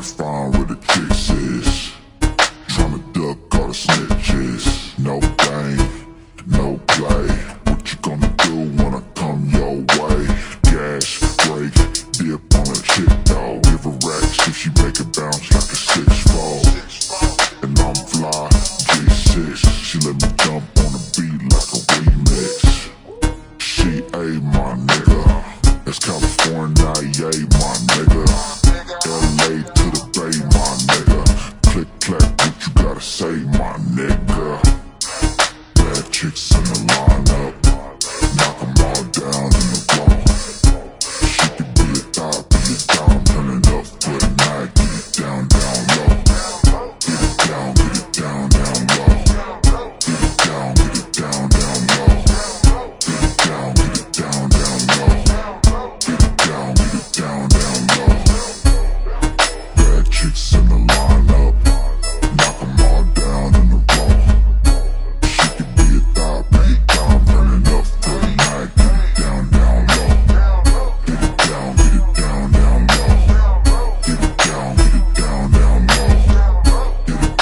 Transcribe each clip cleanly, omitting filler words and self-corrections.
find where the kicks is. Tryna duck all the snitches. No game, no play. What you gonna do when I come your way? Gas, brake, dip on a chick, dog. Give her racks if she make it bounce like a 6'4". And I'm fly, G6. She let me jump on the beat like a remix. She a my nigga. That's California, yay, my nigga. LA to the Bay, my nigga. Click, clack, what you gotta say, my nigga. Bad chicks in the lineup. Knock 'em all down in the wall. She could be a thought, be a dime. Turning up for the night. Get it down, down low. Get it down low. Get it down, down low. Get it down, down low. Get it down, low. Bad chicks in the lineup. Knock 'em all down in the row. She could be a thought, be a dime. Turning up for the night. Get it down low. Get it down low. Get it down low. Get it down low. Get it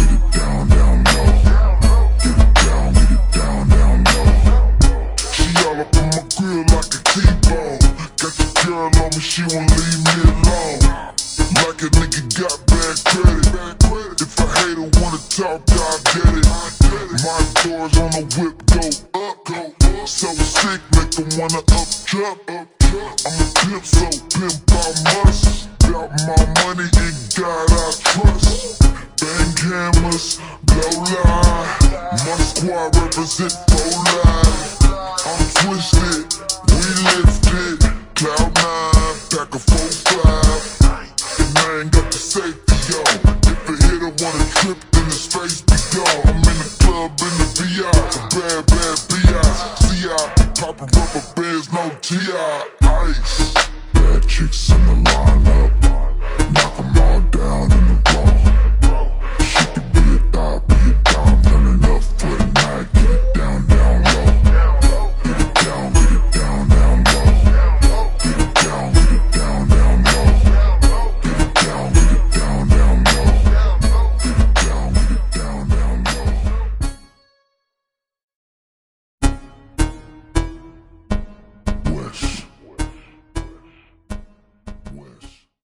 down low. She all up on my grill like a T-bone. Got your girl on me, she won't leave me alone. Like a nigga got bad credit. If a hater wanna talk, I get it. My doors on the whip go up. So sick, make them wanna up jump. I'm a pimp, so pimp I must. Got my money and God I trust. Bang hammers, blow line. My squad represent for life. I'm twisted, we lifted. Cloud9, pack a 4-5. And I ain't got the safety, yo. If a hitter wanna trip, then his face be gone. I'm in the club in the VI, bad B.I. CI, poppin' rubber bands, no T.I. Ice. Bad chicks in the line.